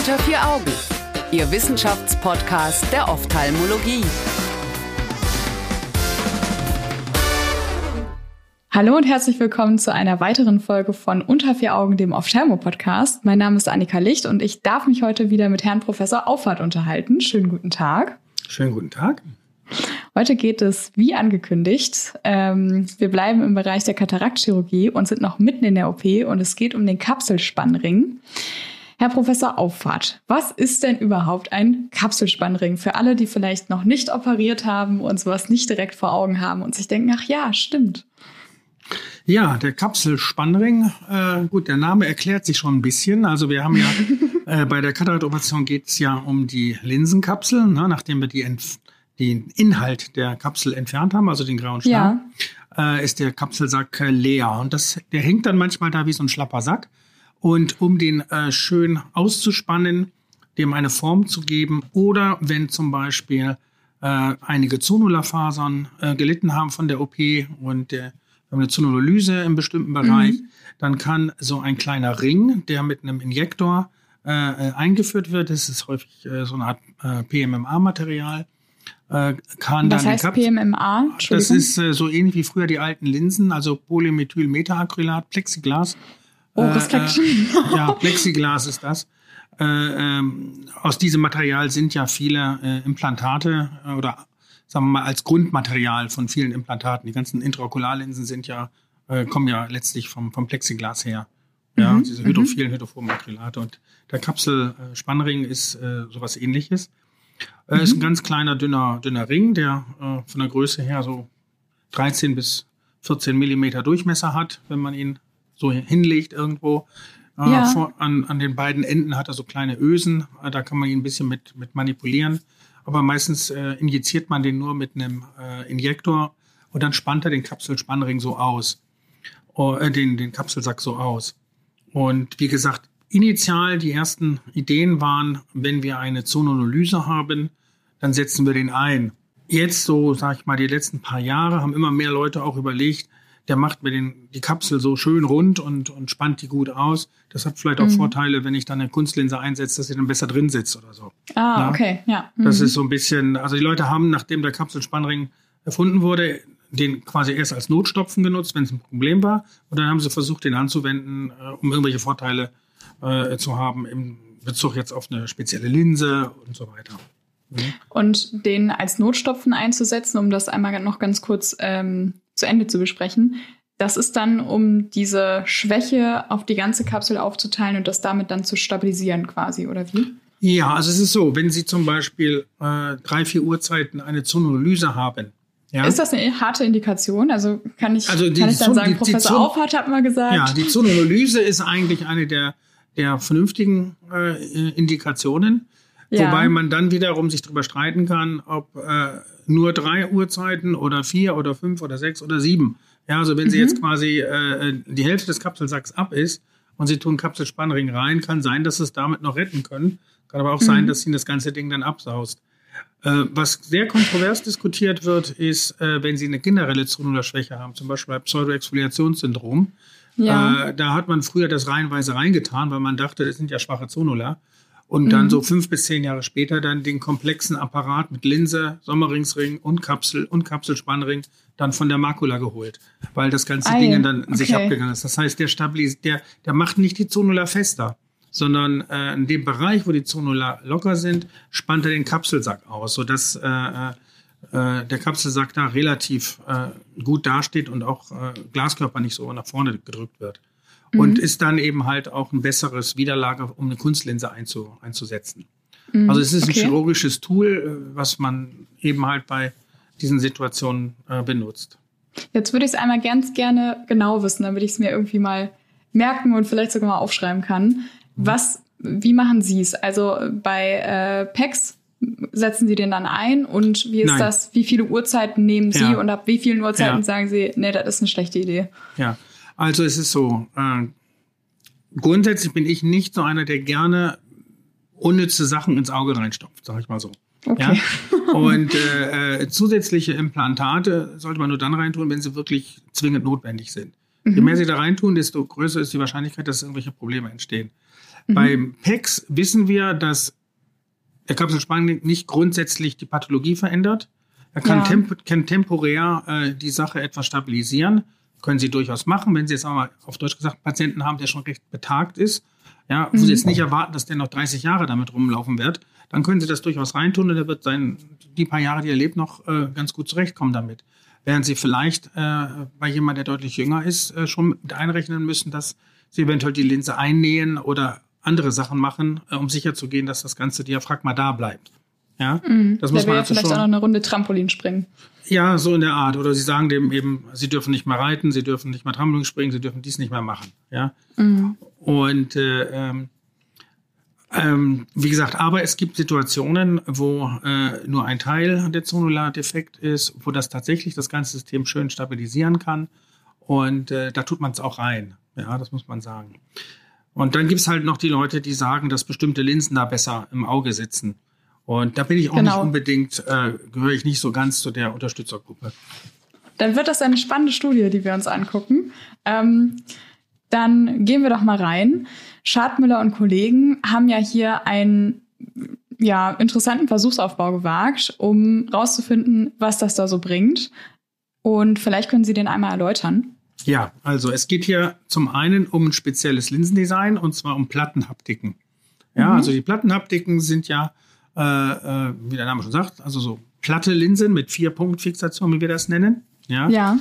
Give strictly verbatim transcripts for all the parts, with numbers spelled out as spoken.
Unter vier Augen, Ihr Wissenschaftspodcast der Ophthalmologie. Hallo und herzlich willkommen zu einer weiteren Folge von Unter vier Augen, dem Ophthalmo-Podcast. Mein Name ist Annika Licht und ich darf mich heute wieder mit Herrn Professor Auffahrt unterhalten. Schönen guten Tag. Schönen guten Tag. Heute geht es, wie angekündigt, ähm, wir bleiben im Bereich der Kataraktchirurgie und sind noch mitten in der O P und es geht um den Kapselspannring. Herr Professor Auffahrt, was ist denn überhaupt ein Kapselspannring? Für alle, die vielleicht noch nicht operiert haben und sowas nicht direkt vor Augen haben und sich denken, ach ja, stimmt. Ja, der Kapselspannring, äh, gut, der Name erklärt sich schon ein bisschen. Also wir haben ja, äh, bei der Kataraktoperation geht es ja um die Linsenkapsel, ne, nachdem wir die Entf- den Inhalt der Kapsel entfernt haben, also den grauen Stern, ja. äh, ist der Kapselsack äh, leer. Und das, der hängt dann manchmal da wie so ein schlapper Sack. Und um den äh, schön auszuspannen, dem eine Form zu geben oder wenn zum Beispiel äh, einige Zonularfasern äh, gelitten haben von der O P und der, wir haben eine Zonulolyse im bestimmten Bereich, mhm. dann kann so ein kleiner Ring, der mit einem Injektor äh, eingeführt wird, das ist häufig äh, so eine Art äh, P M M A-Material, äh, kann Was dann heißt Kap- P M M A? Das ist äh, so ähnlich wie früher die alten Linsen, also Polymethylmetaacrylat, Plexiglas. Oh, Respekt. Äh, ja, Plexiglas ist das. Äh, ähm, aus diesem Material sind ja viele äh, Implantate äh, oder sagen wir mal als Grundmaterial von vielen Implantaten. Die ganzen Intraokularlinsen sind ja, äh, kommen ja letztlich vom, vom Plexiglas her. Ja, mhm. diese hydrophilen, hydrophoben Acrylate. Und der Kapselspannring ist äh, sowas ähnliches. Äh, mhm. Ist ein ganz kleiner, dünner, dünner Ring, der äh, von der Größe her so dreizehn bis vierzehn Millimeter Durchmesser hat, wenn man ihn so hinlegt irgendwo. Ja. Äh, vor, an, an den beiden Enden hat er so kleine Ösen. Äh, da kann man ihn ein bisschen mit, mit manipulieren. Aber meistens äh, injiziert man den nur mit einem äh, Injektor und dann spannt er den Kapselspannring so aus. Äh, den, den Kapselsack so aus. Und wie gesagt, initial die ersten Ideen waren, wenn wir eine Zonulolyse haben, dann setzen wir den ein. Jetzt so, sag ich mal, die letzten paar Jahre haben immer mehr Leute auch überlegt, der macht mir den, die Kapsel so schön rund und, und spannt die gut aus. Das hat vielleicht auch mhm. Vorteile, wenn ich dann eine Kunstlinse einsetze, dass sie dann besser drin sitzt oder so. Ah, ja? Okay, ja. Mhm. Das ist so ein bisschen, also die Leute haben, nachdem der Kapselspannring erfunden wurde, den quasi erst als Notstopfen genutzt, wenn es ein Problem war. Und dann haben sie versucht, den anzuwenden, äh, um irgendwelche Vorteile äh, zu haben im Bezug jetzt auf eine spezielle Linse und so weiter. Mhm. Und den als Notstopfen einzusetzen, um das einmal noch ganz kurz ähm, zu Ende zu besprechen. Das ist dann, um diese Schwäche auf die ganze Kapsel aufzuteilen und das damit dann zu stabilisieren quasi, oder wie? Ja, also es ist so, wenn Sie zum Beispiel äh, drei, vier Uhrzeiten eine Zonulolyse haben. Ja? Ist das eine harte Indikation? Also kann ich, also die, kann ich dann Zon- sagen, die, Professor die Zon- Auffahrt hat mal gesagt. Ja, die Zonulolyse ist eigentlich eine der, der vernünftigen äh, Indikationen. Ja. Wobei man dann wiederum sich darüber streiten kann, ob äh, nur drei Uhrzeiten oder vier oder fünf oder sechs oder sieben. Ja, also wenn mhm. Sie jetzt quasi äh, die Hälfte des Kapselsacks ab ist und Sie tun Kapselspannring rein, kann sein, dass Sie es damit noch retten können. Kann aber auch mhm. sein, dass Ihnen das ganze Ding dann absaust. Äh, was sehr kontrovers diskutiert wird, ist, äh, wenn Sie eine generelle Zonularschwäche haben, zum Beispiel bei Pseudoexfoliationssyndrom. Ja. Äh, da hat man früher das reihenweise reingetan, weil man dachte, das sind ja schwache Zonular. Und mhm. dann so fünf bis zehn Jahre später dann den komplexen Apparat mit Linse, Sommerringsring und Kapsel und Kapselspannring dann von der Makula geholt, weil das ganze Ei, Ding dann in okay. sich abgegangen ist. Das heißt, der stabilis- der, der macht nicht die Zonular fester, sondern äh, in dem Bereich, wo die Zonular locker sind, spannt er den Kapselsack aus, sodass äh, äh, der Kapselsack da relativ äh, gut dasteht und auch äh, Glaskörper nicht so nach vorne gedrückt wird. Und mhm. ist dann eben halt auch ein besseres Widerlager, um eine Kunstlinse einzu, einzusetzen. Mhm. Also es ist okay. ein chirurgisches Tool, was man eben halt bei diesen Situationen äh, benutzt. Jetzt würde ich es einmal ganz gerne genau wissen, damit ich es mir irgendwie mal merken und vielleicht sogar mal aufschreiben kann. Mhm. Was, wie machen Sie es? Also bei äh, P E Cs setzen Sie den dann ein und wie ist Nein. das? Wie viele Uhrzeiten nehmen Sie ja. und ab wie vielen Uhrzeiten ja. sagen Sie, nee, das ist eine schlechte Idee? Ja. Also es ist so, äh, grundsätzlich bin ich nicht so einer, der gerne unnütze Sachen ins Auge reinstopft, sag ich mal so. Okay. Ja? Und äh, äh, zusätzliche Implantate sollte man nur dann reintun, wenn sie wirklich zwingend notwendig sind. Mhm. Je mehr Sie da reintun, desto größer ist die Wahrscheinlichkeit, dass irgendwelche Probleme entstehen. Mhm. Beim P E X wissen wir, dass der Kapselspannring nicht grundsätzlich die Pathologie verändert. Er kann, ja. temp- kann temporär äh, die Sache etwas stabilisieren. Können Sie durchaus machen, wenn Sie jetzt einmal auf Deutsch gesagt einen Patienten haben, der schon recht betagt ist, ja, wo mhm. Sie jetzt nicht erwarten, dass der noch dreißig Jahre damit rumlaufen wird, dann können Sie das durchaus reintun und er wird sein, die paar Jahre, die er lebt, noch äh, ganz gut zurechtkommen damit. Während Sie vielleicht äh, bei jemandem, der deutlich jünger ist, äh, schon mit einrechnen müssen, dass Sie eventuell die Linse einnähen oder andere Sachen machen, äh, um sicherzugehen, dass das ganze Diaphragma da bleibt. Ja, mhm. das muss man ja also vielleicht schon auch noch eine Runde Trampolin springen. Ja, so in der Art. Oder Sie sagen dem eben, Sie dürfen nicht mehr reiten, Sie dürfen nicht mehr Trampolin springen, Sie dürfen dies nicht mehr machen. Ja. Mhm. Und äh, ähm, ähm, wie gesagt, aber es gibt Situationen, wo äh, nur ein Teil der Zonula defekt ist, wo das tatsächlich das ganze System schön stabilisieren kann. Und äh, da tut man es auch rein. Ja, das muss man sagen. Und dann gibt es halt noch die Leute, die sagen, dass bestimmte Linsen da besser im Auge sitzen. Und da bin ich auch genau. nicht unbedingt, äh, gehöre ich nicht so ganz zu der Unterstützergruppe. Dann wird das eine spannende Studie, die wir uns angucken. Ähm, dann gehen wir doch mal rein. Schadmüller und Kollegen haben ja hier einen ja, interessanten Versuchsaufbau gewagt, um rauszufinden, was das da so bringt. Und vielleicht können Sie den einmal erläutern. Ja, also es geht hier zum einen um ein spezielles Linsendesign, und zwar um Plattenhaptiken. Ja, mhm. also die Plattenhaptiken sind ja Äh, äh, wie der Name schon sagt, also so platte Linsen mit Vier-Punkt-Fixation, wie wir das nennen. Ja. ja.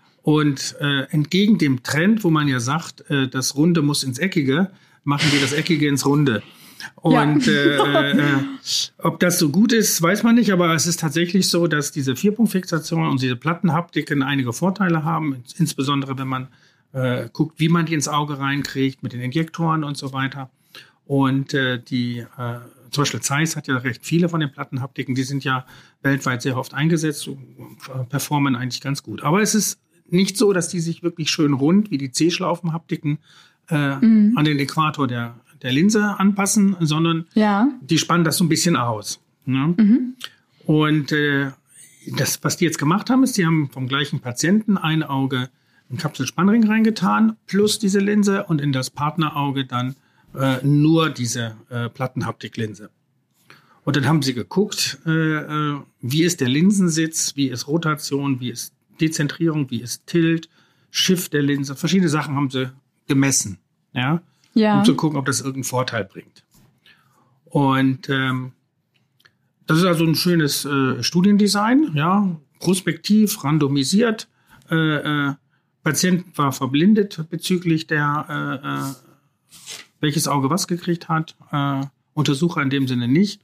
Und äh, entgegen dem Trend, wo man ja sagt, äh, das Runde muss ins Eckige, machen wir das Eckige ins Runde. Und ja. äh, äh, ob das so gut ist, weiß man nicht, aber es ist tatsächlich so, dass diese Vier-Punkt-Fixation und diese Plattenhaptiken einige Vorteile haben, insbesondere wenn man äh, guckt, wie man die ins Auge reinkriegt, mit den Injektoren und so weiter. Und äh, die äh, zum Beispiel Zeiss hat ja recht viele von den Plattenhaptiken, die sind ja weltweit sehr oft eingesetzt und performen eigentlich ganz gut. Aber es ist nicht so, dass die sich wirklich schön rund wie die C-Schlaufenhaptiken äh, mhm. an den Äquator der, der Linse anpassen, sondern ja. die spannen das so ein bisschen aus. Ne? Mhm. Und äh, das, was die jetzt gemacht haben, ist, die haben vom gleichen Patienten ein Auge einen Kapselspannring reingetan, plus diese Linse, und in das Partnerauge dann Äh, nur diese äh, Plattenhaptiklinse. Und dann haben sie geguckt, äh, äh, wie ist der Linsensitz, wie ist Rotation, wie ist Dezentrierung, wie ist Tilt, Shift der Linse. Verschiedene Sachen haben sie gemessen, ja, ja. um zu gucken, ob das irgendeinen Vorteil bringt. Und ähm, das ist also ein schönes äh, Studiendesign, ja, prospektiv, randomisiert. Äh, äh, Patient war verblindet bezüglich der äh, äh, welches Auge was gekriegt hat, äh, Untersucher in dem Sinne nicht.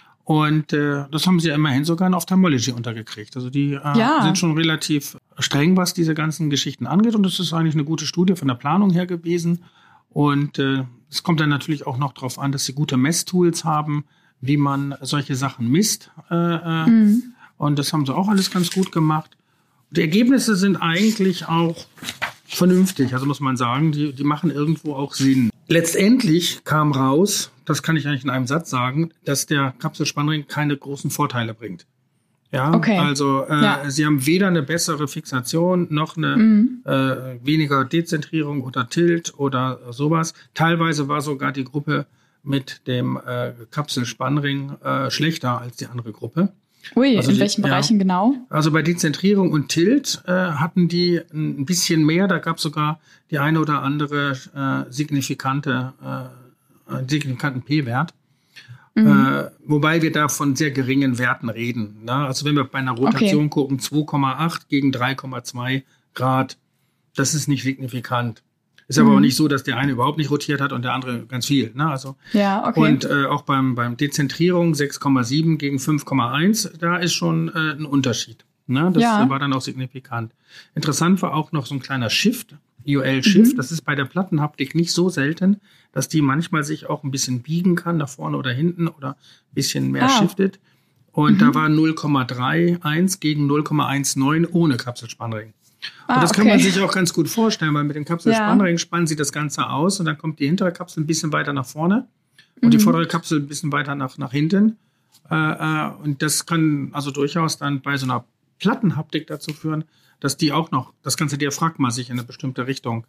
Und äh, das haben sie ja immerhin sogar in Ophthalmology untergekriegt. Also die äh, ja. sind schon relativ streng, was diese ganzen Geschichten angeht. Und das ist eigentlich eine gute Studie von der Planung her gewesen. Und äh, es kommt dann natürlich auch noch darauf an, dass sie gute Messtools haben, wie man solche Sachen misst. Äh, äh, mhm. Und das haben sie auch alles ganz gut gemacht. Die Ergebnisse sind eigentlich auch vernünftig, also muss man sagen, die, die machen irgendwo auch Sinn. Letztendlich kam raus, das kann ich eigentlich in einem Satz sagen, dass der Kapselspannring keine großen Vorteile bringt. Ja, okay. Also äh, ja. sie haben weder eine bessere Fixation noch eine mhm. äh, weniger Dezentrierung oder Tilt oder sowas. Teilweise war sogar die Gruppe mit dem äh, Kapselspannring äh, schlechter als die andere Gruppe. Ui, also in die, welchen Bereichen ja, genau? Also bei Dezentrierung und Tilt äh, hatten die ein bisschen mehr. Da gab es sogar die eine oder andere äh, signifikante, äh, signifikanten P-Wert. Mhm. Äh, wobei wir da von sehr geringen Werten reden. Ne? Also wenn wir bei einer Rotation okay. gucken, zwei Komma acht gegen drei Komma zwei Grad, das ist nicht signifikant. Ist aber mhm. auch nicht so, dass der eine überhaupt nicht rotiert hat und der andere ganz viel. Ne? Also, ja, okay. Und äh, auch beim, beim Dezentrierung sechs Komma sieben gegen fünf Komma eins, da ist schon äh, ein Unterschied. Ne? Das ja. war dann auch signifikant. Interessant war auch noch so ein kleiner Shift, I O L-Shift. Mhm. Das ist bei der Plattenhaptik nicht so selten, dass die manchmal sich auch ein bisschen biegen kann, nach vorne oder hinten oder ein bisschen mehr ah. shiftet. Und mhm. da war null Komma einunddreißig gegen null Komma neunzehn ohne Kapselspannring. Ah, und das okay. kann man sich auch ganz gut vorstellen, weil mit dem Kapselspannring ja. spannen sie das Ganze aus und dann kommt die hintere Kapsel ein bisschen weiter nach vorne und mhm. die vordere Kapsel ein bisschen weiter nach, nach hinten. Äh, äh, und das kann also durchaus dann bei so einer Plattenhaptik dazu führen, dass die auch noch, das ganze Diaphragma sich in eine bestimmte Richtung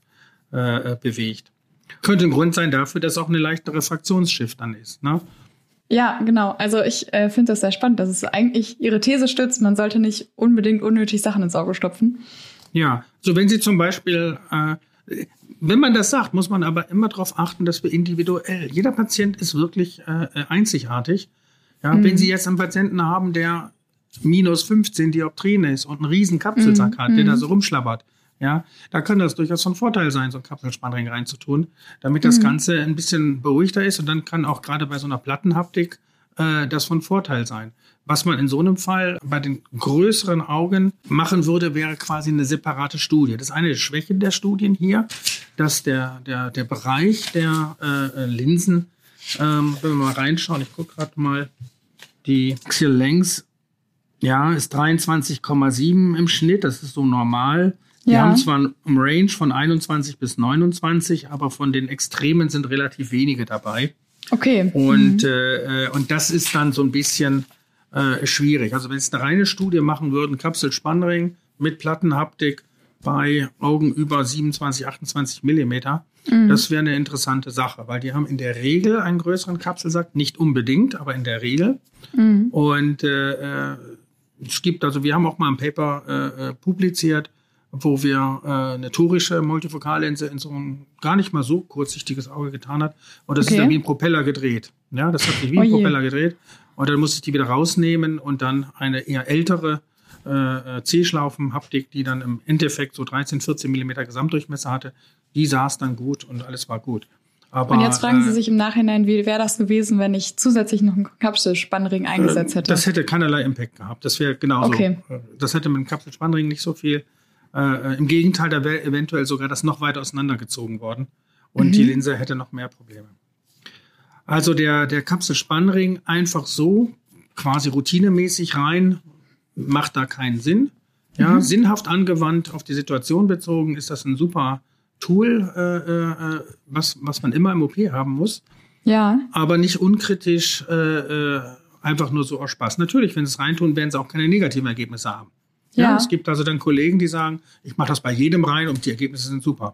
äh, bewegt. Könnte ein Grund sein dafür, dass auch eine leichte Refraktionsschiff dann ist, ne? Ja, genau. Also ich äh, finde das sehr spannend, dass es eigentlich Ihre These stützt, man sollte nicht unbedingt unnötig Sachen ins Auge stopfen. Ja, so wenn Sie zum Beispiel, äh, wenn man das sagt, muss man aber immer darauf achten, dass wir individuell, jeder Patient ist wirklich äh, einzigartig. Ja, mhm. Wenn Sie jetzt einen Patienten haben, der minus fünfzehn Dioptrien ist und einen riesen Kapselsack mhm. hat, der da so rumschlabbert, ja, da kann das durchaus von Vorteil sein, so einen Kapselspannring reinzutun, damit das mhm. Ganze ein bisschen beruhigter ist. Und dann kann auch gerade bei so einer Plattenhaptik äh, das von Vorteil sein. Was man in so einem Fall bei den größeren Augen machen würde, wäre quasi eine separate Studie. Das ist eine der Schwächen der Studien hier, dass der, der, der Bereich der äh, Linsen, ähm, wenn wir mal reinschauen, ich gucke gerade mal, die Axial Length, ja, ist dreiundzwanzig Komma sieben im Schnitt, das ist so normal. Die ja. haben zwar einen Range von einundzwanzig bis neunundzwanzig, aber von den Extremen sind relativ wenige dabei. Okay. Und, mhm. äh, und das ist dann so ein bisschen äh, schwierig. Also wenn Sie eine reine Studie machen würden, Kapselspannring mit Plattenhaptik bei Augen über siebenundzwanzig, achtundzwanzig Millimeter, mhm. das wäre eine interessante Sache, weil die haben in der Regel einen größeren Kapselsack, nicht unbedingt, aber in der Regel. Mhm. Und äh, es gibt, also wir haben auch mal ein Paper äh, publiziert, wo wir äh, eine torische Multifokallinse in so ein gar nicht mal so kurzsichtiges Auge getan hat. Und das okay. ist dann wie ein Propeller gedreht. Ja, das hat sich wie ein oh Propeller gedreht. Und dann musste ich die wieder rausnehmen und dann eine eher ältere äh, C-Schlaufen-Haptik, die dann im Endeffekt so dreizehn, vierzehn Millimeter Gesamtdurchmesser hatte, die saß dann gut und alles war gut. Aber, und jetzt fragen Sie äh, sich im Nachhinein, wie wäre das gewesen, wenn ich zusätzlich noch einen Kapselspannring eingesetzt hätte? Das hätte keinerlei Impact gehabt. Das wäre genauso. Okay. Das hätte mit dem Kapselspannring nicht so viel. Äh, Im Gegenteil, da wäre eventuell sogar das noch weiter auseinandergezogen worden und mhm. die Linse hätte noch mehr Probleme. Also der, der Kapselspannring einfach so quasi routinemäßig rein, macht da keinen Sinn. Ja, mhm. Sinnhaft angewandt, auf die Situation bezogen, ist das ein super Tool, äh, äh, was, was man immer im O P haben muss. Ja. Aber nicht unkritisch, äh, äh, einfach nur so aus Spaß. Natürlich, wenn sie es reintun, werden sie auch keine negativen Ergebnisse haben. Ja, ja, es gibt also dann Kollegen, die sagen, ich mache das bei jedem rein und die Ergebnisse sind super.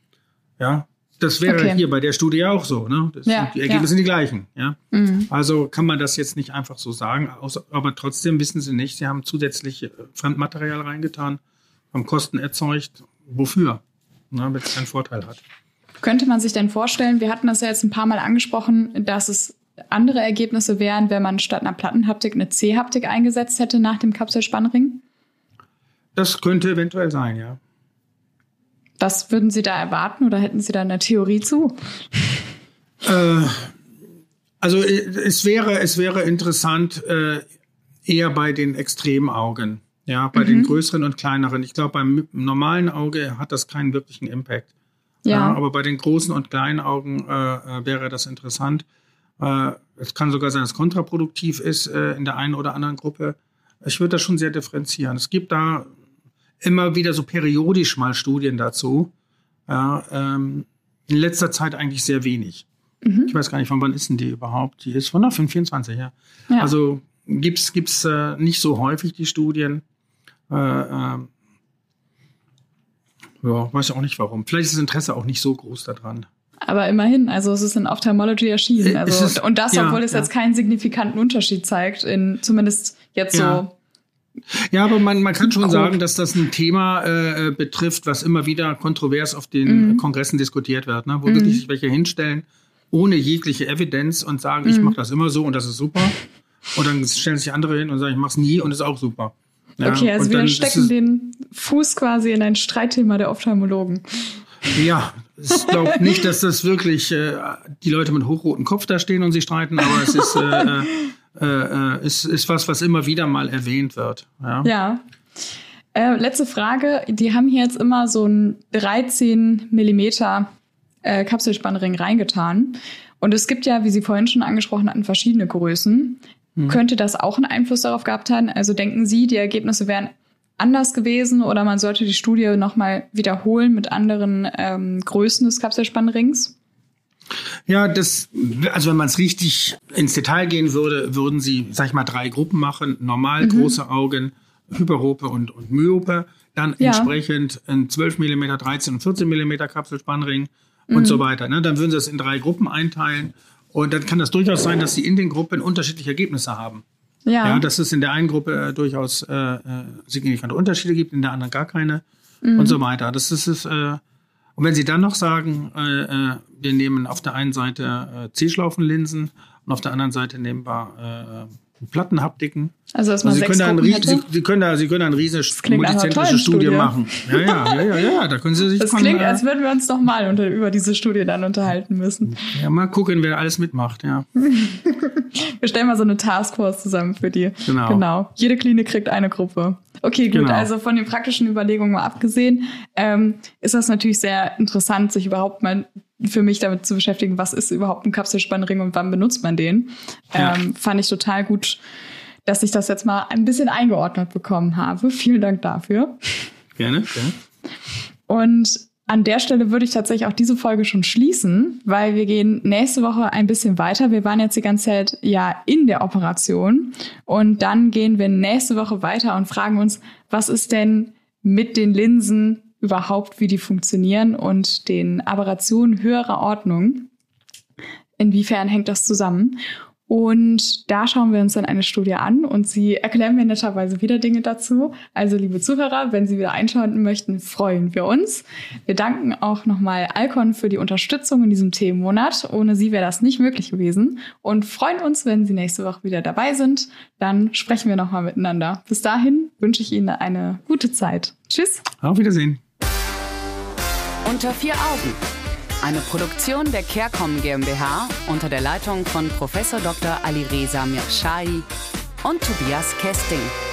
Ja, das wäre okay. hier bei der Studie auch so. Ne? Das ja, sind, die Ergebnisse ja. sind die gleichen. Ja? Mhm. Also kann man das jetzt nicht einfach so sagen. Aber trotzdem wissen Sie nicht, Sie haben zusätzlich Fremdmaterial reingetan, haben Kosten erzeugt. Wofür? Na, damit es keinen Vorteil hat. Könnte man sich denn vorstellen, wir hatten das ja jetzt ein paar Mal angesprochen, dass es andere Ergebnisse wären, wenn man statt einer Plattenhaptik eine C-Haptik eingesetzt hätte nach dem Kapselspannring? Das könnte eventuell sein, ja. Was würden Sie da erwarten oder hätten Sie da eine Theorie zu? Äh, also es wäre, es wäre interessant, äh, eher bei den Extremaugen, ja, bei mhm. den größeren und kleineren. Ich glaube, beim normalen Auge hat das keinen wirklichen Impact. Ja. Ja, aber bei den großen und kleinen Augen äh, wäre das interessant. Äh, es kann sogar sein, dass es kontraproduktiv ist äh, in der einen oder anderen Gruppe. Ich würde das schon sehr differenzieren. Es gibt da immer wieder so periodisch mal Studien dazu. Ja, ähm, in letzter Zeit eigentlich sehr wenig. Mhm. Ich weiß gar nicht, von wann ist denn die überhaupt? Die ist von fünf vierundzwanzig, ja. ja. Also gibt's gibt's äh, nicht so häufig die Studien. Äh, äh, ja, weiß ich auch nicht warum. Vielleicht ist das Interesse auch nicht so groß daran. Aber immerhin, also es ist in Ophthalmology erschienen. Also, es, und das, ja, obwohl es ja. jetzt keinen signifikanten Unterschied zeigt, in zumindest jetzt ja. so. Ja, aber man, man kann schon grob sagen, dass das ein Thema äh, betrifft, was immer wieder kontrovers auf den mhm. Kongressen diskutiert wird, ne? Wo mhm. wirklich sich welche hinstellen, ohne jegliche Evidenz und sagen, mhm. ich mache das immer so und das ist super. Und dann stellen sich andere hin und sagen, ich mache es nie und ist auch super. Ja, okay, also wir stecken den Fuß quasi in ein Streitthema der Ophthalmologen. Ja, ich glaube nicht, dass das wirklich äh, die Leute mit hochrotem Kopf da stehen und sich streiten, aber es ist, äh, äh, ist, ist was, was immer wieder mal erwähnt wird. Ja. ja. Äh, letzte Frage. Die haben hier jetzt immer so einen dreizehn Millimeter äh, Kapselspannring reingetan. Und es gibt ja, wie Sie vorhin schon angesprochen hatten, verschiedene Größen. Hm. Könnte das auch einen Einfluss darauf gehabt haben? Also denken Sie, die Ergebnisse wären anders gewesen oder man sollte die Studie nochmal wiederholen mit anderen ähm, Größen des Kapselspannrings? Ja, das, also wenn man es richtig ins Detail gehen würde, würden Sie, sag ich mal, drei Gruppen machen. Normal, mhm. große Augen, Hyperope und, und Myope. dann Ja. entsprechend ein zwölf Millimeter, dreizehn und vierzehn Millimeter Kapselspannring und Mhm. so weiter. Ne? Dann würden sie das in drei Gruppen einteilen. Und dann kann das durchaus sein, dass sie in den Gruppen unterschiedliche Ergebnisse haben. Ja. Ja, dass es in der einen Gruppe äh, durchaus äh, äh, signifikante Unterschiede gibt, in der anderen gar keine Mhm. und so weiter. Das ist es. Äh, und wenn Sie dann noch sagen, äh, äh, wir nehmen auf der einen Seite äh, C-Schlaufenlinsen und auf der anderen Seite nehmen wir äh, Plattenhaptiken. Also, dass man Also Sie, sechs können da ein, Gruppen rie- hätte. Sie, Sie können da, Sie können da eine riesige klingt nach einer multizentrische tollen Studie Studie. machen. Ja, ja, ja, ja, ja. Da können Sie sich Das von, klingt, äh, als würden wir uns noch mal unter, über diese Studie dann unterhalten müssen. ja, mal gucken, wer alles mitmacht. Ja. Wir stellen mal so eine Taskforce zusammen für die. Genau. Genau. Jede Klinik kriegt eine Gruppe. Okay, gut. Genau. Also von den praktischen Überlegungen mal abgesehen, ähm, ist das natürlich sehr interessant, sich überhaupt mal für mich damit zu beschäftigen, was ist überhaupt ein Kapselspannring und wann benutzt man den. Ja. Ähm, fand ich total gut, dass ich das jetzt mal ein bisschen eingeordnet bekommen habe. Vielen Dank dafür. Gerne. Gerne. Und an der Stelle würde ich tatsächlich auch diese Folge schon schließen, weil wir gehen nächste Woche ein bisschen weiter. Wir waren jetzt die ganze Zeit ja in der Operation und dann gehen wir nächste Woche weiter und fragen uns, was ist denn mit den Linsen überhaupt, wie die funktionieren und den Aberrationen höherer Ordnung. Inwiefern hängt das zusammen? Und da schauen wir uns dann eine Studie an und Sie erklären mir netterweise wieder Dinge dazu. Also liebe Zuhörer, wenn Sie wieder einschalten möchten, freuen wir uns. Wir danken auch nochmal Alcon für die Unterstützung in diesem Themenmonat. Ohne Sie wäre das nicht möglich gewesen und freuen uns, wenn Sie nächste Woche wieder dabei sind. Dann sprechen wir nochmal miteinander. Bis dahin wünsche ich Ihnen eine gute Zeit. Tschüss. Auf Wiedersehen. Unter vier Augen. Eine Produktion der CareCom GmbH unter der Leitung von Professor Doktor Alireza Mirshahi und Tobias Kesting.